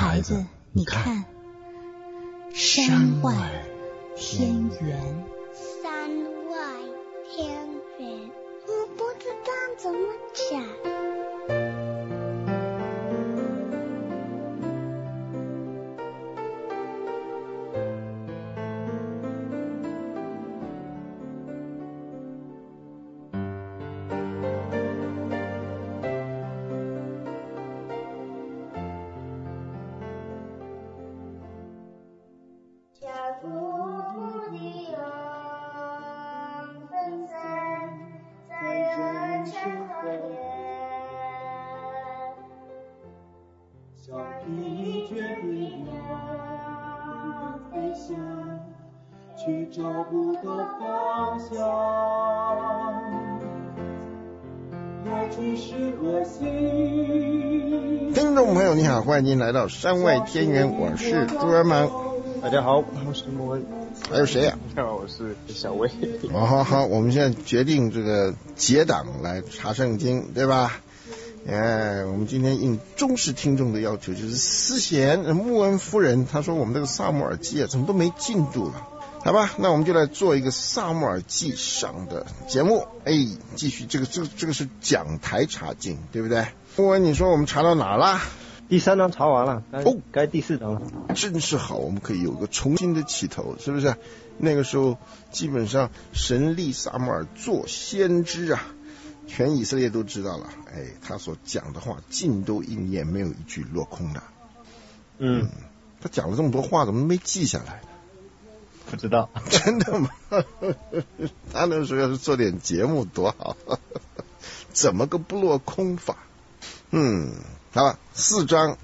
孩子，你看，山外天圆。 山外天圆，我不知道怎么讲。 去找不到方向，来去是何心。 听众朋友你好，欢迎您来到山外天圆，我是朱元满。 大家好，我是莫文。 还有谁呀？ 我是小薇。 好，我们现在决定这个结党来查圣经，对吧？我们今天应忠实听众的要求，就是思贤穆恩夫人，她说我们这个撒母耳记怎么都没进度了。好吧，那我们就来做一个撒母耳记上的节目。继续这个是讲台查经，对不对？穆恩，你说我们查到哪了？ 第3章查完了，该第4章了。 真是好，我们可以有个重新的起头，是不是？那个时候基本上神立撒母耳做先知啊，全以色列都知道了。他所讲的话尽都应验，没有一句落空的。他讲了这么多话，怎么没记下来呢？ 不知道。 真的吗？他那时候要是做点节目多好。怎么个不落空法？好了，4章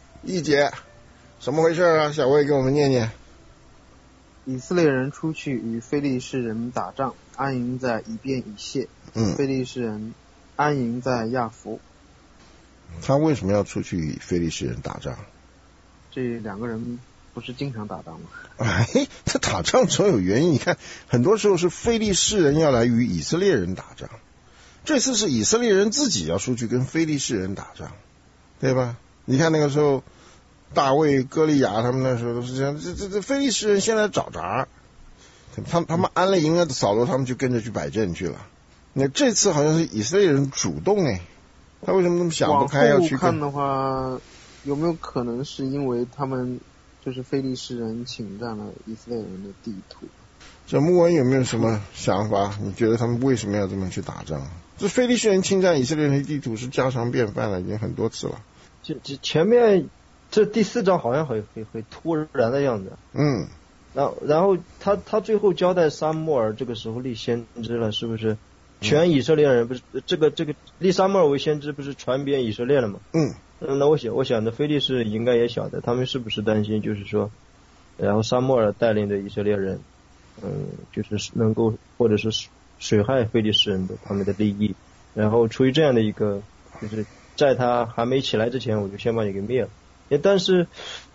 1节，什么回事啊？小魏给我们念念。 以色列人出去与非利士人打仗，安营在以便以谢。非利士人安营在亚弗。 他为什么要出去与非利士人打仗？ 这2个人不是经常打仗吗？ 他打仗总有原因。你看，很多时候是非利士人要来与以色列人打仗，这次是以色列人自己要出去跟非利士人打仗，对吧？你看那个时候大卫、歌利亚他们那时候都是这样，这非利士人先来找茬，他们安了营了，扫罗他们就跟着去摆阵去了。那这次好像是以色列人主动他为什么那么想不开要去看的话，有没有可能是因为他们就是非利士人侵占了以色列人的地图？ 这穆文有没有什么想法？你觉得他们为什么要这么去打仗？这非利士人侵占以色列人的地图是家常便饭了，已经很多次了。 前面这第4章好像很突然的样子。然后他最后交代撒母耳这个时候立先知了，是不是？全以色列人不是这个立撒母耳为先知，不是传遍以色列了吗？那我想的非利士应该也晓得，他们是不是担心就是说，然后撒母耳带领的以色列人，就是能够或者是损害非利士人的他们的利益，然后出于这样的一个，就是在他还没起来之前，我就先把你给灭了。但是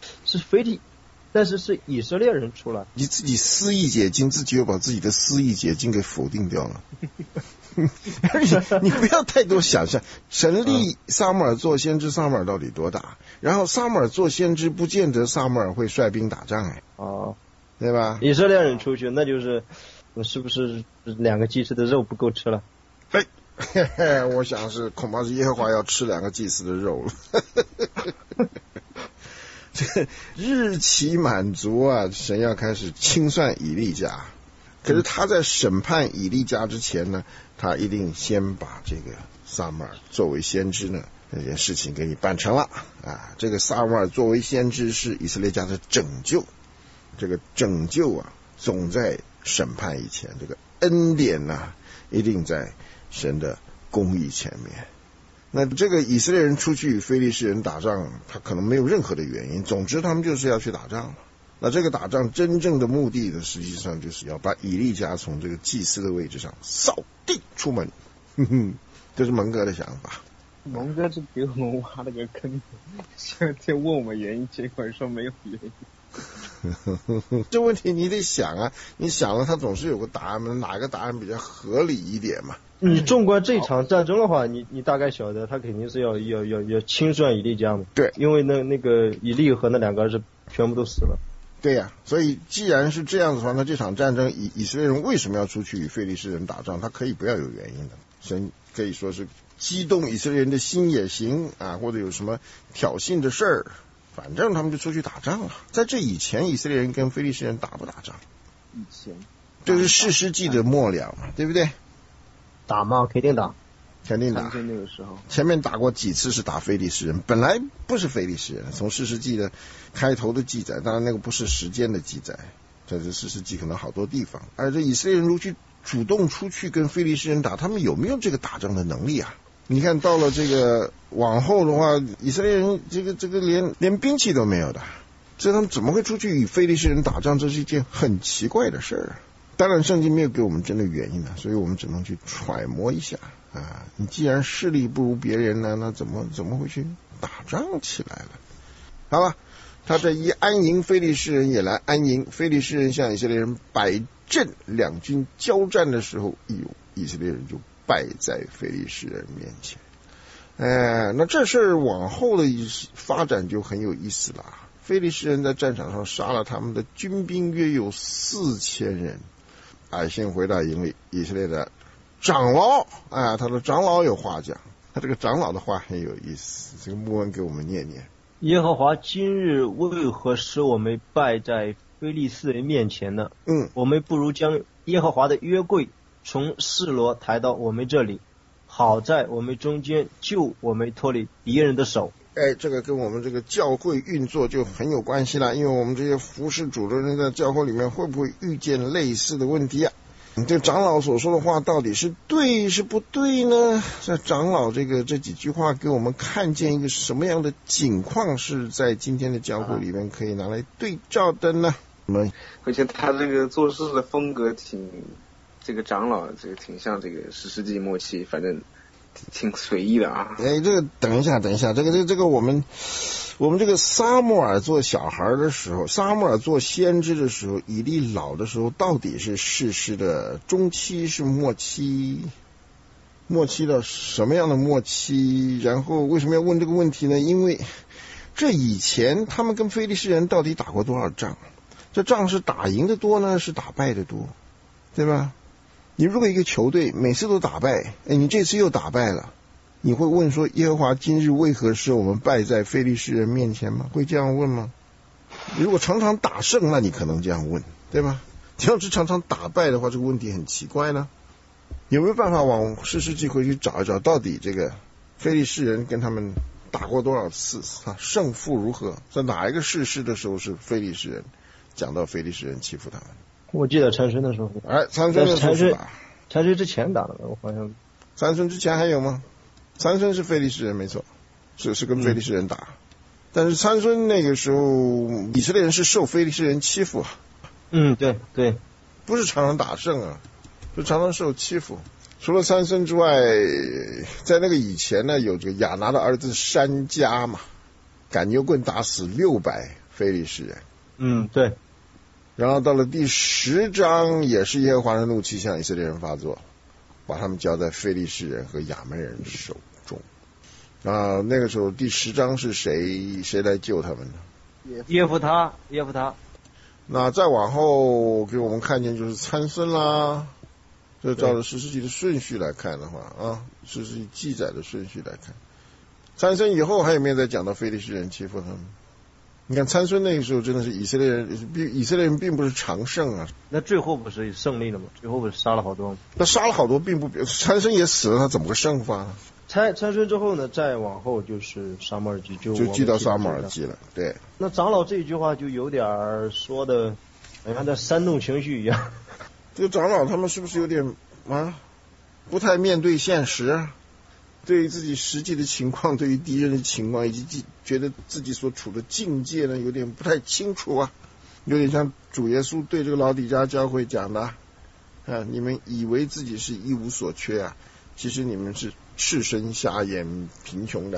是以色列人出来， 你自己私意解经，自己又把自己的私意解经给否定掉了。你不要太多想象，神立撒母耳做先知，撒母耳到底多大？然后撒母耳做先知，不见得撒母耳会率兵打仗对吧？ 以色列人出去，那就是是不是2个祭司的肉不够吃了？ 我想是恐怕是耶和华要吃2个祭司的肉了。这日期满足啊，神要开始清算以利家。可是他在审判以利家之前呢，他一定先把这个撒母耳作为先知呢，这件事情给你办成了啊。这个撒母耳作为先知是以色列家的拯救，这个拯救啊，总在审判以前，这个恩典啊，一定在神的公义前面。那这个以色列人出去与非利士人打仗，他可能没有任何的原因，总之他们就是要去打仗。那这个打仗真正的目的呢，实际上就是要把以利家从这个祭司的位置上扫地出门。这是蒙哥的想法。 蒙哥是给我们挖了个坑，先问我们原因，结果说没有原因。 这问题你得想啊，你想了，他总是有个答案嘛，哪个答案比较合理一点嘛？ 你纵观这场战争的话，你大概晓得他肯定是要清算以利家嘛。 对， 因为那个以利和那两个儿子全部都死了。 对呀，所以既然是这样子的话，那这场战争以色列人为什么要出去与非利士人打仗？他可以不要有原因的，神可以说是激动以色列人的心也行啊，或者有什么挑衅的事儿，反正他们就出去打仗了。在这以前，以色列人跟非利士人打不打仗？ 以前这是士师记的末了嘛，对不对？ 打嘛，肯定打。 肯定打。 那个时候前面打过几次是打非利士人，本来不是非利士人，从士师记的开头的记载，当然那个不是时间的记载，这是士师记可能好多地方。而这以色列人如去主动出去跟非利士人打，他们有没有这个打仗的能力啊？你看到了这个往后的话，以色列人这个连兵器都没有的，这他们怎么会出去与非利士人打仗？这是一件很奇怪的事儿。当然圣经没有给我们真的原因的，所以我们只能去揣摩一下啊。你既然势力不如别人呢，那怎么会去打仗起来了？好吧，他这一安营，非利士人也来安营。非利士人向以色列人摆阵，两军交战的时候，以色列人就败在非利士人面前。那这事儿往后的发展就很有意思了。非利士人在战场上杀了他们的军兵约有4000人。百姓回到营里，以色列的长老他的长老有话讲，他这个长老的话很有意思，这个牧文给我们念念。 耶和华今日为何使我们败在非利士人面前呢？我们不如将耶和华的约柜从示罗抬到我们这里，好在我们中间救我们脱离敌人的手。 这个跟我们这个教会运作就很有关系了，因为我们这些服侍主的人在教会里面会不会遇见类似的问题啊？这长老所说的话到底是对是不对呢？这长老这几句话给我们看见一个什么样的景况是在今天的教会里面可以拿来对照的呢？ 而且他这个做事的风格这个长老挺像这个士师记末期，反正挺随意的啊。 这个等一下，这个我们这个撒母耳做小孩的时候，撒母耳做先知的时候，以利老的时候，到底是士师的中期是末期？末期的什么样的末期？然后为什么要问这个问题呢？因为这以前他们跟非利士人到底打过多少仗？这仗是打赢的多呢，是打败的多，对吧？你如果一个球队每次都打败，你这次又打败了，你会问说耶和华今日为何使我们败在非利士人面前吗？会这样问吗？如果常常打胜，那你可能这样问，对吧？要是常常打败的话，这个问题很奇怪呢。有没有办法往士师记回去找一找，到底这个非利士人跟他们打过多少次胜负如何？在哪一个士师的时候是非利士人讲到非利士人欺负他们？ 我记得参孙的时候， 参孙的时候是吧？ 参孙之前打的，我好像。 参孙之前还有吗？参孙是非利士人没错，是跟非利士人打，但是参孙那个时候以色列人是受非利士人欺负啊。 对， 不是常常打胜啊，就常常受欺负。除了参孙之外，在那个以前呢，有这个亚拿的儿子珊迦嘛，赶牛棍打死600非利士人。 对。 然后到了第10章，也是耶和华的怒气向以色列人发作，把他们交在非利士人和亚门人手中。那个时候第10章是谁来救他们呢？ 耶弗他。 那再往后给我们看见就是参孙啦。这照着士师记的顺序来看的话士师记记载的顺序来看，参孙以后还有没有再讲到非利士人欺负他们？你看参孙那个时候真的是以色列人并不是常胜啊。 那最后不是胜利了吗？最后不是杀了好多吗？ 那杀了好多并不参孙也死了，他怎么个胜法呢？ 参孙之后呢，再往后就是撒母耳记，就记到撒母耳记了。对。那长老这一句话就有点说的好像在煽动情绪一样。 这个长老他们是不是有点不太面对现实？对于自己实际的情况，对于敌人的情况，以及觉得自己所处的境界呢，有点不太清楚啊，有点像主耶稣对这个老底嘉教会讲的你们以为自己是一无所缺啊，其实你们是赤身瞎眼贫穷的，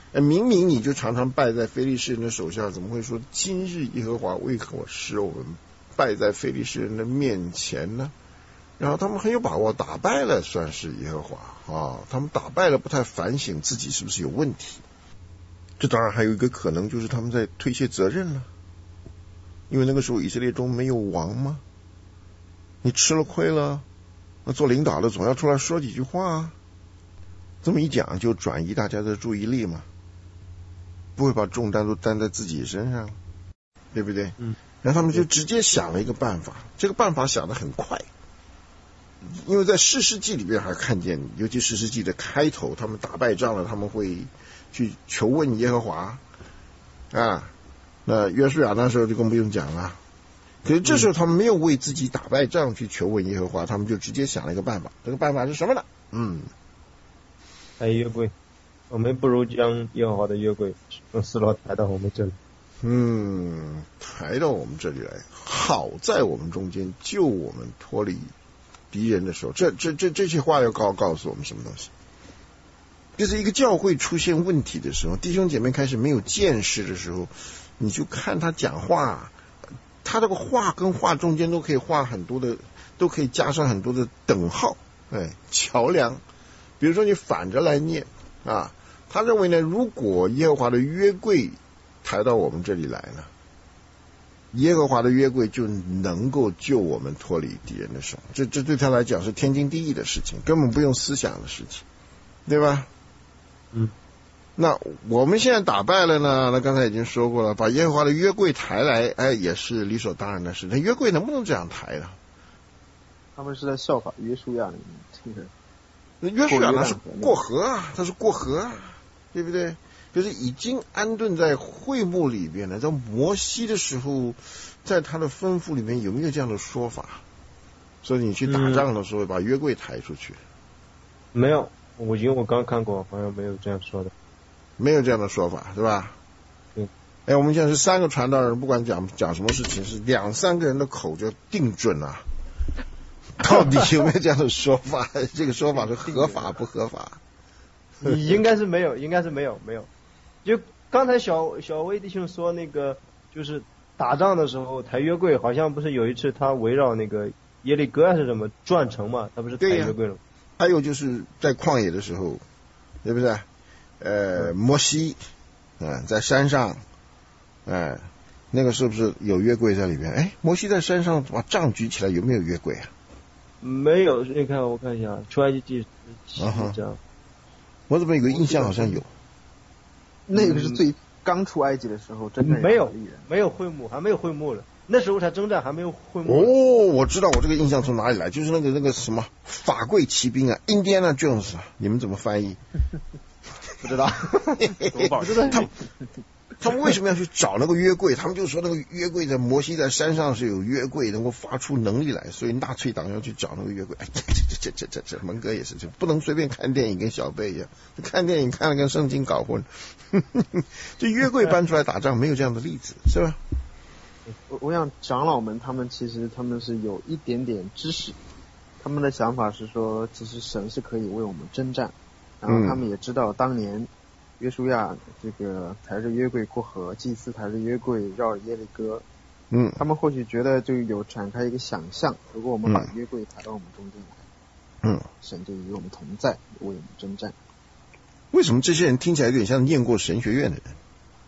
明明你就常常败在非利士人的手下，怎么会说今日耶和华为何使我们败在非利士人的面前呢？然后他们很有把握打败了，算是耶和华啊，他们打败了，不太反省自己是不是有问题。这当然还有一个可能，就是他们在推卸责任了，因为那个时候以色列中没有王嘛，你吃了亏了，那做领导的总要出来说几句话啊，这么一讲就转移大家的注意力嘛，不会把重担都担在自己身上，对不对？然后他们就直接想了一个办法，这个办法想得很快，因为在士师记里边还看见，尤其士师记的开头，他们打败仗了，他们会去求问耶和华啊。那约书亚那时候就更不用讲了，可是这时候他们没有为自己打败仗去求问耶和华，他们就直接想了一个办法。这个办法是什么呢？ 抬约柜，我们不如将耶和华的约柜从示罗抬到我们这里。 抬到我们这里来，好在我们中间救我们脱离敌人的时候，这些话要告诉我们什么东西？就是一个教会出现问题的时候，弟兄姐妹开始没有见识的时候，你就看他讲话，他这个话跟话中间都可以画很多的，都可以加上很多的等号，桥梁。比如说你反着来念啊，他认为呢，如果耶和华的约柜抬到我们这里来了，耶和华的约柜就能够救我们脱离敌人的手，这对他来讲是天经地义的事情，根本不用思想的事情，对吧？那我们现在打败了呢，那刚才已经说过了，把耶和华的约柜抬来，也是理所当然的事。那约柜能不能这样抬呢？ 他们是在效法约书亚的这个。 约书亚那是过河啊，他是过河啊，对不对？就是已经安顿在会幕里边了。在摩西的时候，在他的吩咐里面有没有这样的说法？所以你去打仗的时候把约柜抬出去？ 没有，因为我刚看过，好像没有这样说的。 没有这样的说法，是吧？我们现在是3个传道人，不管讲什么事情，是2、3个人的口就定准了。到底有没有这样的说法？这个说法是合法不合法？ 应该是没有。就刚才小威弟兄说那个，就是打仗的时候抬约柜，好像不是有一次他围绕那个耶利哥还是什么转城嘛，他不是抬约柜了吗？ 还有就是在旷野的时候，对不对？摩西在山上，那个是不是有约柜在里边？摩西在山上把杖举起来，有没有约柜啊？ 没有，你看我看一下，出埃及记17章。 我怎么有个印象好像有？ 那个是最刚出埃及的时候，真的没有会幕，还没有会幕了，那时候才征战，还没有会幕。 我知道我这个印象从哪里来，就是那个什么法柜骑兵啊 ，Indiana Jones， 你们怎么翻译？ 不知道， 不知道他们为什么要去找那个约柜？他们就说那个约柜在摩西在山上是有约柜能够发出能力来，所以纳粹党要去找那个约柜。这蒙哥也是，就不能随便看电影，跟小贝一样，看电影看了跟圣经搞混。这约柜搬出来打仗没有这样的例子，是吧？ 我想长老们他们其实他们是有一点点知识，他们的想法是说，其实神是可以为我们征战，然后他们也知道当年约书亚这个抬着约柜过河，祭司抬着约柜绕着耶利哥，他们或许觉得就有展开一个想象，如果我们把约柜抬到我们中间来，神就与我们同在，为我们征战。 为什么这些人听起来有点像念过神学院的人？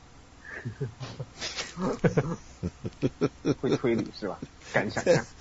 会推理是吧？敢想象。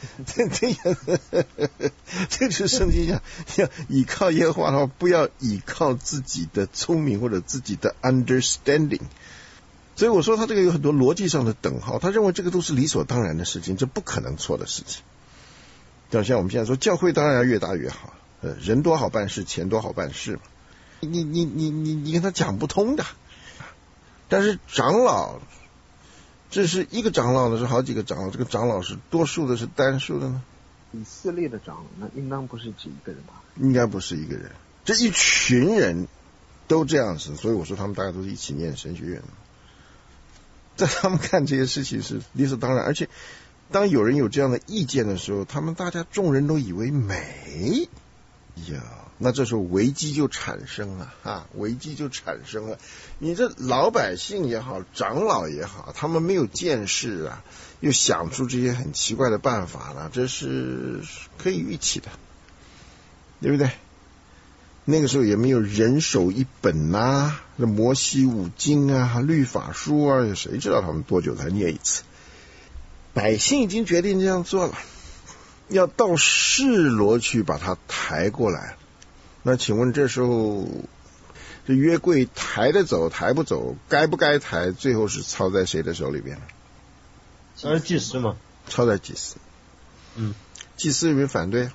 这就是圣经讲，要倚靠耶和华的话，不要倚靠自己的聪明或者自己的 understanding。所以我说他这个有很多逻辑上的等号，他认为这个都是理所当然的事情，这不可能错的事情。就像我们现在说，教会当然要越大越好，人多好办事，钱多好办事嘛。你跟他讲不通的。但是长老，这是一个长老呢，是好几个长老，这个长老是多数的，是单数的呢？ 以色列的长老，那应当不是指一个人吧？ 应该不是一个人，这一群人都这样子，所以我说他们大家都是一起念神学院的。在他们看这些事情是理所当然，而且当有人有这样的意见的时候，他们大家众人都以为美呀， 那这时候危机就产生了危机就产生了。你这老百姓也好，长老也好，他们没有见识又想出这些很奇怪的办法了，这是可以预期的，对不对？那个时候也没有人手一本摩西五经律法书谁知道他们多久才念一次？百姓已经决定这样做了，要到示罗去把它抬过来。那请问这时候这约柜抬得走抬不走，该不该抬，最后是操在谁的手里边呢？ 祭司嘛， 操在祭司。祭司有没有反对？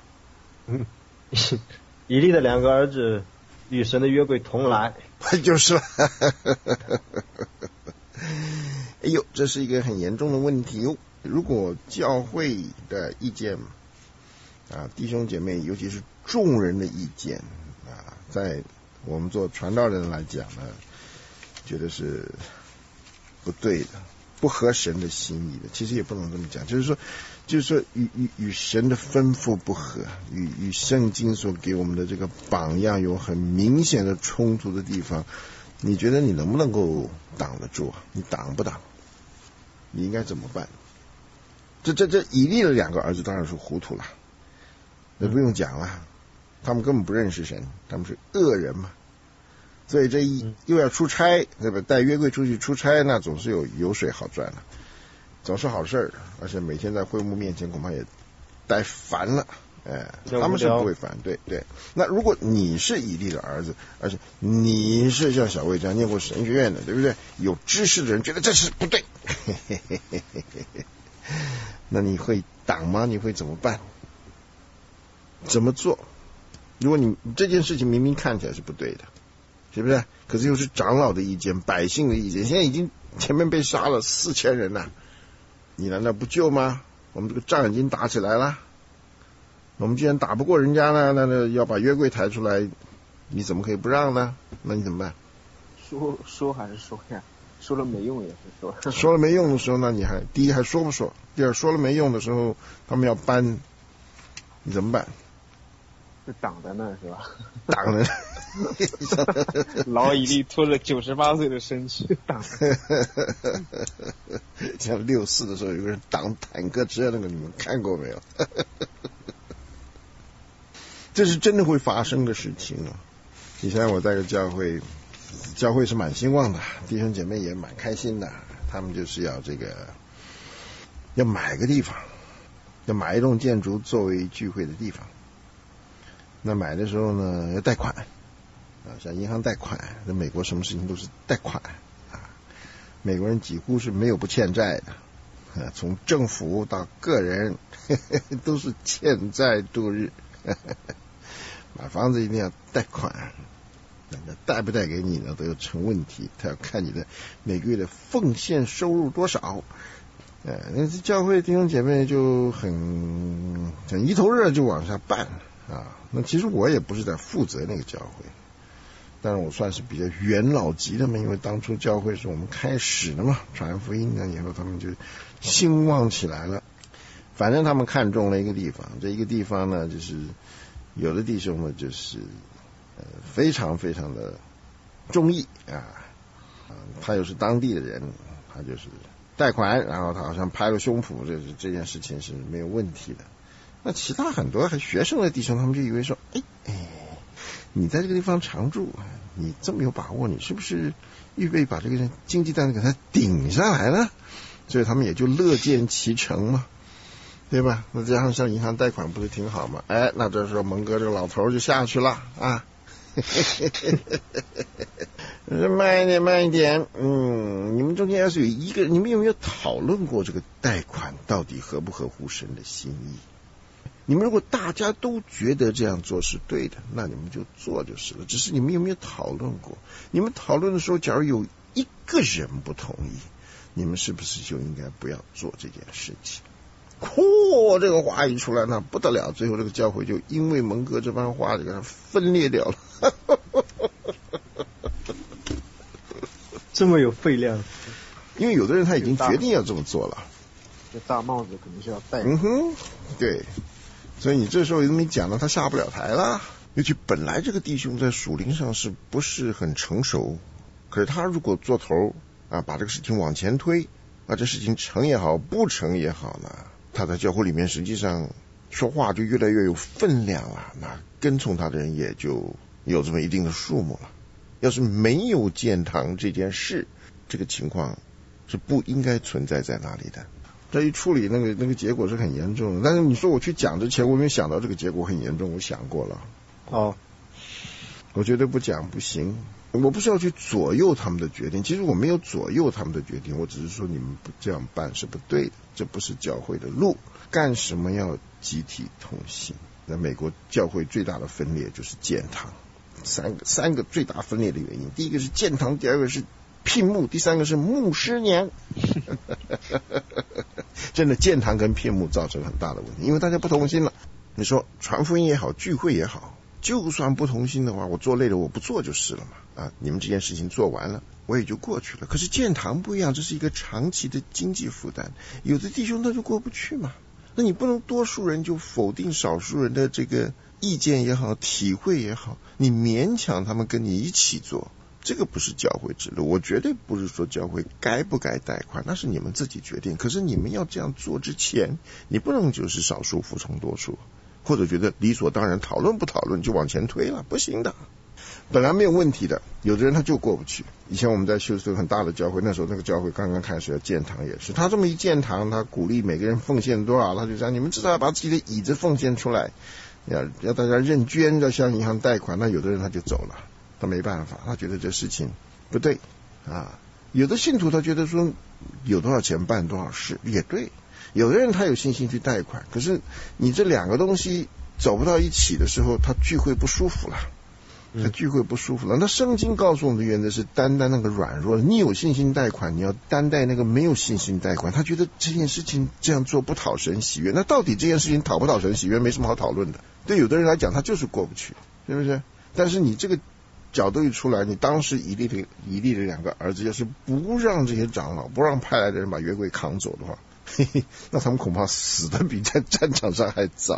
以利的2个儿子与神的约柜同来， 就是了。哎呦，这是一个很严重的问题哦。如果教会的意见弟兄姐妹，尤其是众人的意见在我们做传道人来讲呢，觉得是不对的，不合神的心意的。其实也不能这么讲，就是说与神的吩咐不合，与圣经所给我们的这个榜样有很明显的冲突的地方，你觉得你能不能够挡得住？你挡不挡？你应该怎么办？这以利的2个儿子当然是糊涂了，那不用讲了，他们根本不认识神，他们是恶人嘛。所以这又要出差，对吧？带约柜出去出差，那总是有油水好赚了，总是好事，而且每天在会幕面前恐怕也待烦了。他们是不会反对。对，那如果你是以利的儿子，而且你是像小魏这样念过神学院的，对不对？有知识的人觉得这是不对，那你会挡吗？你会怎么办？怎么做？如果你这件事情明明看起来是不对的，是不是？可是又是长老的意见、百姓的意见，现在已经前面被杀了4000人了，你难道不救吗？我们这个仗已经打起来了，我们既然打不过人家呢，那要把约柜抬出来，你怎么可以不让呢？那你怎么办？ 说还是说呀？说了没用也是说。 说了没用的时候，那你第一还说不说？第二说了没用的时候，他们要搬，你怎么办？ 就挡在那是吧？ 挡着。 老以利拖着98岁的身躯挡。 像64的时候有个人挡坦克车，那个你们看过没有？这是真的会发生的事情啊！以前我在个教会是蛮兴旺的，弟兄姐妹也蛮开心的，他们就是要买个地方，要买一栋建筑作为聚会的地方。那买的时候呢，要贷款像银行贷款，在美国什么事情都是贷款美国人几乎是没有不欠债的从政府到个人都是欠债度日买房子一定要贷款，那贷不贷给你呢都有成问题，他要看你的每个月的奉献收入多少。那教会弟兄姐妹就很一头热就往下办那其实我也不是在负责那个教会，但是我算是比较元老级的嘛，因为当初教会是我们开始的嘛，传福音以后他们就兴旺起来了。反正他们看中了一个地方，这一个地方呢，就是有的弟兄呢就是非常非常的中意他又是当地的人，他就是贷款，然后他好像拍了胸脯，这件事情是没有问题的。那其他很多学生的弟兄，他们就以为说，你在这个地方常住，你这么有把握，你是不是预备把这个经济担子给他顶下来呢？所以他们也就乐见其成嘛，对吧？那这样像银行贷款不是挺好吗？那这时候蒙哥这个老头就下去了慢一点，你们中间要是有一个，你们有没有讨论过这个贷款到底合不合乎神的心意？你们如果大家都觉得这样做是对的，那你们就做就是了。只是你们有没有讨论过？你们讨论的时候，假如有一个人不同意，你们是不是就应该不要做这件事情？这个话一出来，那不得了，最后这个教会就因为蒙哥这番话就给它分裂掉了。 这么有分量， 因为有的人他已经决定要这么做了， 这大帽子肯定是要戴。 对，所以你这时候也没讲到他下不了台了， 尤其本来这个弟兄在属灵上是不是很成熟，可是他如果做头啊，把这个事情往前推啊，这事情成也好不成也好呢，他在教会里面实际上说话就越来越有分量了，那跟从他的人也就有这么一定的数目了。要是没有建堂这件事，这个情况是不应该存在在那里的。这一处理那个结果是很严重的，但是你说我去讲之前我没有想到这个结果很严重，我想过了。我绝对不讲不行，我不是要去左右他们的决定，其实我没有左右他们的决定，我只是说你们不这样办是不对的，这不是教会的路，干什么要集体同行？在美国教会最大的分裂就是建堂，三个最大分裂的原因，第一个是建堂，第二个是聘牧，第三个是牧师娘。真的建堂跟聘牧造成很大的问题，因为大家不同心了。你说传福音也好，聚会也好，就算不同心的话，我做累了我不做就是了嘛。你们这件事情做完了我也就过去了。可是建堂不一样，这是一个长期的经济负担，有的弟兄他就过不去嘛。那你不能多数人就否定少数人的这个意见也好，体会也好，你勉强他们跟你一起做，这个不是教会之路。我绝对不是说教会该不该贷款，那是你们自己决定。可是你们要这样做之前，你不能就是少数服从多数，或者觉得理所当然，讨论不讨论就往前推了，不行的。本来没有问题的，有的人他就过不去。以前我们在休斯顿很大的教会，那时候那个教会刚刚开始要建堂也是，他这么一建堂，他鼓励每个人奉献多少，他就讲你们至少要把自己的椅子奉献出来，要大家认捐，要向银行贷款。那有的人他就走了，他没办法，他觉得这事情不对啊。有的信徒他觉得说有多少钱办多少事也对，有的人他有信心去贷款，可是你这两个东西走不到一起的时候，他聚会不舒服了。那圣经告诉我们的原则是担待那个软弱，你有信心贷款，你要担待那个没有信心贷款。他觉得这件事情这样做不讨神喜悦，那到底这件事情讨不讨神喜悦没什么好讨论的。对有的人来讲他就是过不去，是不是？但是你这个角度一出来，你当时以利的两个儿子要是不让这些长老，不让派来的人把约柜扛走的话，那他们恐怕死的比在战场上还早。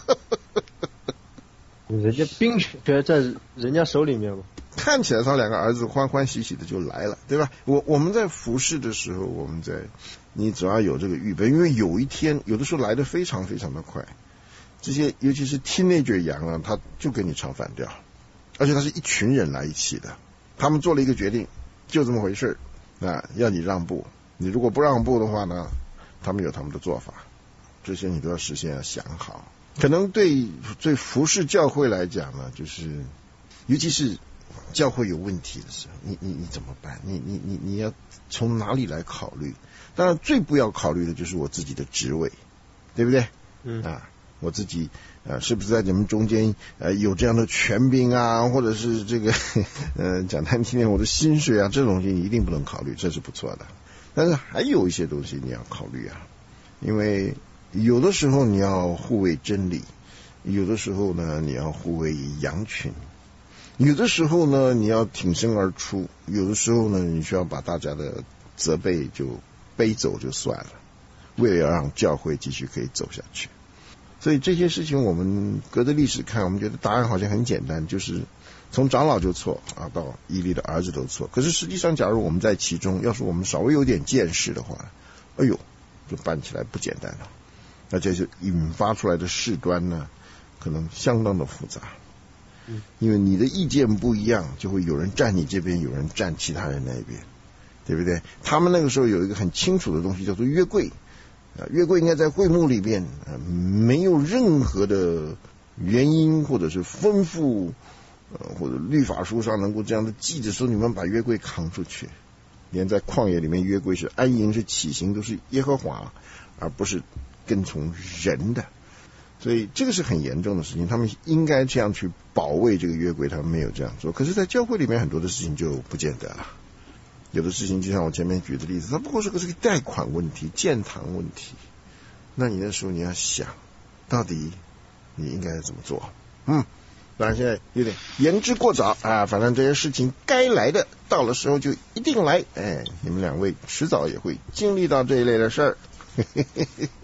人家兵权在人家手里面嘛， 看起来他两个儿子欢欢喜喜的就来了，对吧？我们在服侍的时候，你只要有这个预备，因为有一天有的时候来的非常非常的快，这些尤其是 teenager 羊啊，他就跟你唱反调，而且他是一群人来一起的，他们做了一个决定，就这么回事啊，要你让步，你如果不让步的话呢，他们有他们的做法，这些你都要事先要想好。可能对服侍教会来讲呢，就是尤其是教会有问题的时候，你怎么办？你要从哪里来考虑？当然最不要考虑的就是我自己的职位，对不对？我自己是不是在你们中间有这样的权柄啊，或者是这个讲难听点，我的薪水啊，这种东西你一定不能考虑，这是不错的。但是还有一些东西你要考虑啊，因为有的时候你要护卫真理，有的时候呢你要护卫羊群，有的时候呢你要挺身而出，有的时候呢你需要把大家的责备就背走就算了，为了要让教会继续可以走下去。所以这些事情我们隔着历史看，我们觉得答案好像很简单，就是从长老就错啊，到以利的儿子都错。可是实际上假如我们在其中，要是我们稍微有点见识的话，哎呦就办起来不简单了，那这就引发出来的事端呢可能相当的复杂。因为你的意见不一样，就会有人站你这边，有人站其他人那边，对不对？他们那个时候有一个很清楚的东西叫做约柜，约柜应该在会幕里边，没有任何的原因或者是吩咐或者律法书上能够这样的记着说你们把约柜扛出去。连在旷野里面，约柜是安营是起行都是耶和华，而不是跟从人的，所以这个是很严重的事情。他们应该这样去保卫这个约柜，他们没有这样做。可是在教会里面很多的事情就不见得了，有的事情就像我前面举的例子，它不过是个贷款问题、建堂问题，那你那时候你要想到底你应该怎么做。当然现在有点言之过早啊，反正这些事情该来的到了时候就一定来，你们两位迟早也会经历到这一类的事儿。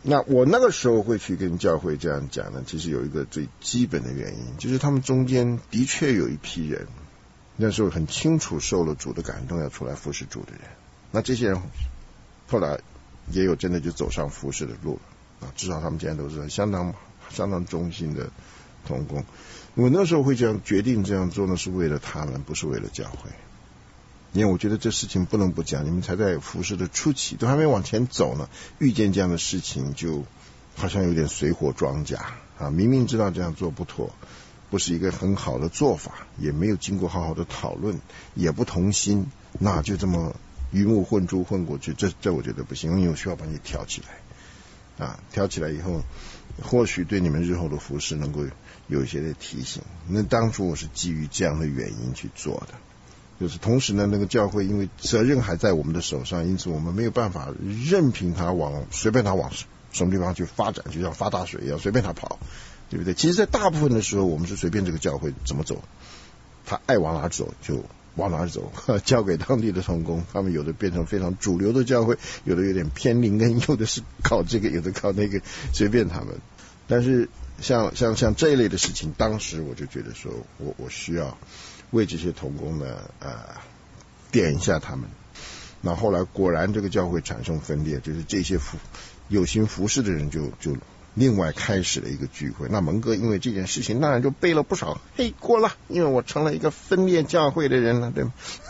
那我那个时候会去跟教会这样讲呢，其实有一个最基本的原因，就是他们中间的确有一批人，那时候很清楚受了主的感动要出来服侍主的人，那这些人后来也有真的就走上服侍的路了啊，至少他们现在都是相当忠心的同工。我那时候会这样决定这样做呢，是为了他们，不是为了教会。因为我觉得这事情不能不讲，你们才在服侍的初期，都还没往前走呢，遇见这样的事情就好像有点水火装甲啊！明明知道这样做不妥，不是一个很好的做法，也没有经过好好的讨论，也不同心，那就这么鱼目混珠混过去，这我觉得不行，因为我需要把你挑起来啊，挑起来以后，或许对你们日后的服侍能够有一些的提醒。那当初我是基于这样的原因去做的。就是同时呢，那个教会因为责任还在我们的手上，因此我们没有办法任凭他随便他往什么地方去发展，就像发大水一样随便他跑，对不对？其实在大部分的时候我们是随便这个教会怎么走，他爱往哪走就往哪走，交给当地的同工，他们有的变成非常主流的教会，有的有点偏灵根，有的是搞这个，有的搞那个，随便他们。但是像这一类的事情，当时我就觉得说我需要为这些同工呢点一下他们。那后来果然这个教会产生分裂，就是这些有心服侍的人就另外开始了一个聚会。那蒙哥因为这件事情当然就背了不少黑锅了，因为我成了一个分裂教会的人了，对吗？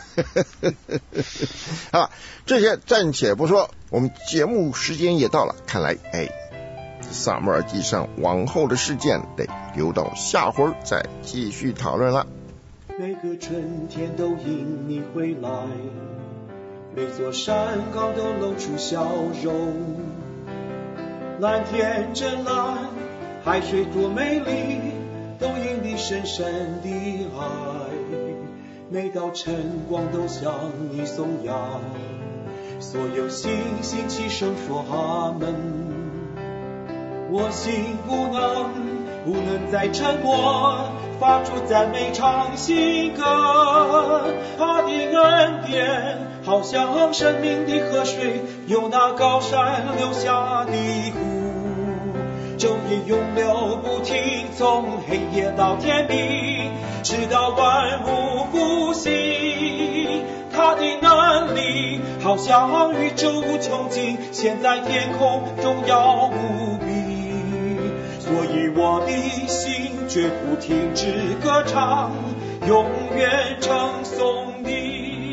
好，这些暂且不说，我们节目时间也到了，看来撒母耳记上往后的事件得留到下回再继续讨论了。 每个春天都迎你回来，每座山岗都露出笑容，蓝天真蓝，海水多美丽，都因你深深的爱。每道晨光都向你颂扬，所有星星齐声说阿门。我心不能再沉默，发出赞美唱新歌。他的恩典好像生命的河水，由那高山流下的湖，昼夜永流不停，从黑夜到天明，直到万物复兴。他的能力好像宇宙无穷尽，现在天空荣耀无比。所以我的心绝不停止歌唱，永远称颂你。